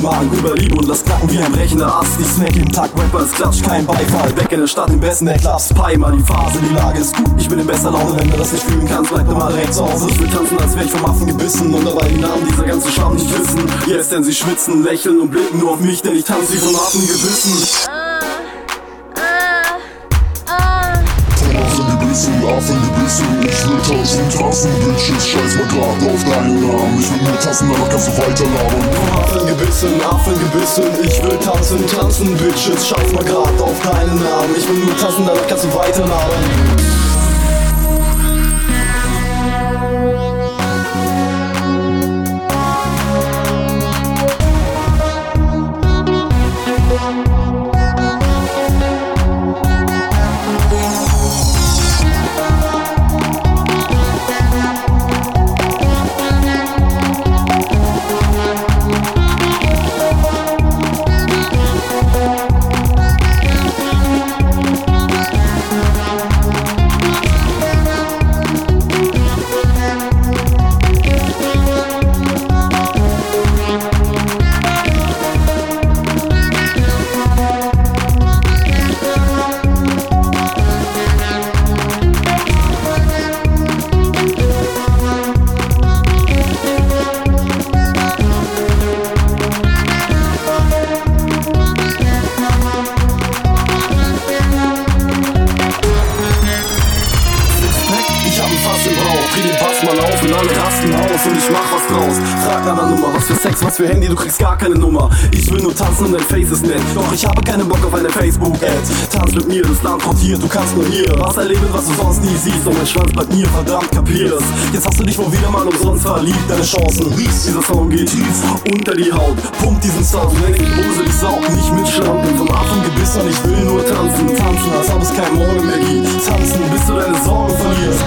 Magen über Liebe und das Knacken wie ein brechender Ast. Ich snack jeden Tag Rapper, es klatscht kein Beifall. Weg in der Stadt, im besten der Clubs, Pi, mal die Phase, die Lage ist gut. Ich bin in bester Laune, wenn du das nicht fühlen kannst, bleib doch mal direkt zu Hause. Ich will tanzen, als wär ich vom Affen gebissen und dabei die Namen dieser ganzen Scham nicht wissen. Yes, denn sie schwitzen, lächeln und blicken nur auf mich, denn ich tanze wie vom Affen gebissen. Affen gebissen, ich will tanzen, Bitches, scheiß mal grad auf deinen Namen. Ich will nur tanzen, danach kannst du weiter labern. Affen gebissen, ich will tanzen, Bitches, scheiß mal grad auf deinen Namen. Ich will nur tanzen, danach kannst du weiter labern. Dreh den Bass mal auf und alle rasten aus und ich mach was draus. Frag nach der Nummer, was für Sex, was für Handy, du kriegst gar keine Nummer. Ich will nur tanzen und dein Face ist nett, doch ich habe keinen Bock auf eine Facebook-Ad. Tanz mit mir, das Land portiert, du kannst nur hier was erleben, was du sonst nie siehst. Und mein Schwanz bleibt mir, verdammt, kapier's. Jetzt hast du dich wohl wieder mal umsonst verliebt, deine Chancen. Dieser Song geht tief unter die Haut, pumpt diesen Sound, du denkst, die Hose, ich saug nicht mit Schlamm. Bin vom Affen gebissen und ich will nur tanzen, als ob es kein Morgen mehr gibt. Tanzen, bis du deine Sorgen verlierst.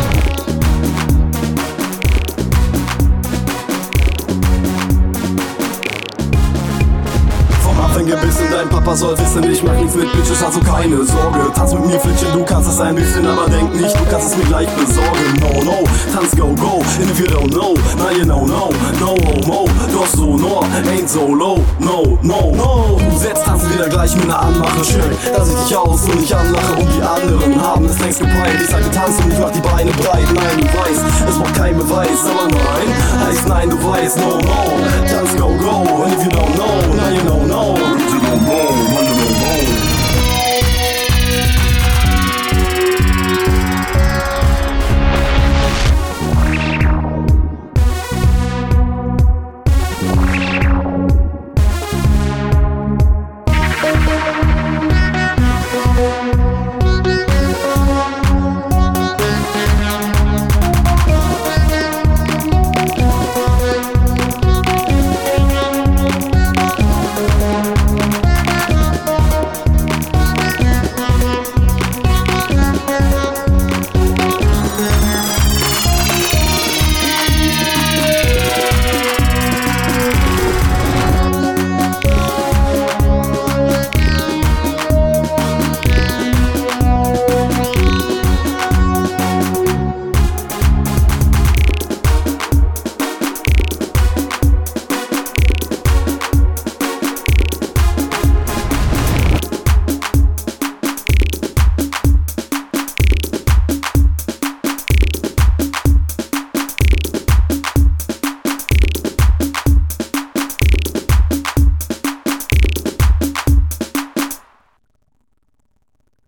Gebissen, dein Papa soll wissen, ich mach nichts mit Bitches, also keine Sorge. Tanz mit mir, Flittchen, du kannst es ein bisschen, aber denk nicht, du kannst es mir gleich besorgen. No, no, tanz, go, go, and if you don't know, now you know, no, no homo, doch so, no, ain't so low, no, no, no. Du setzt tanzen wieder gleich mit einer Anmache, schön, dass ich dich aus und ich anlache und die anderen haben es längst gepeilt. Ich sagte tanzen und ich mach die Beine breit, nein, du weißt, es braucht kein Beweis, aber nein, heißt nein, du weißt, no, no, tanz, go, go, and if you don't know, now you know, no.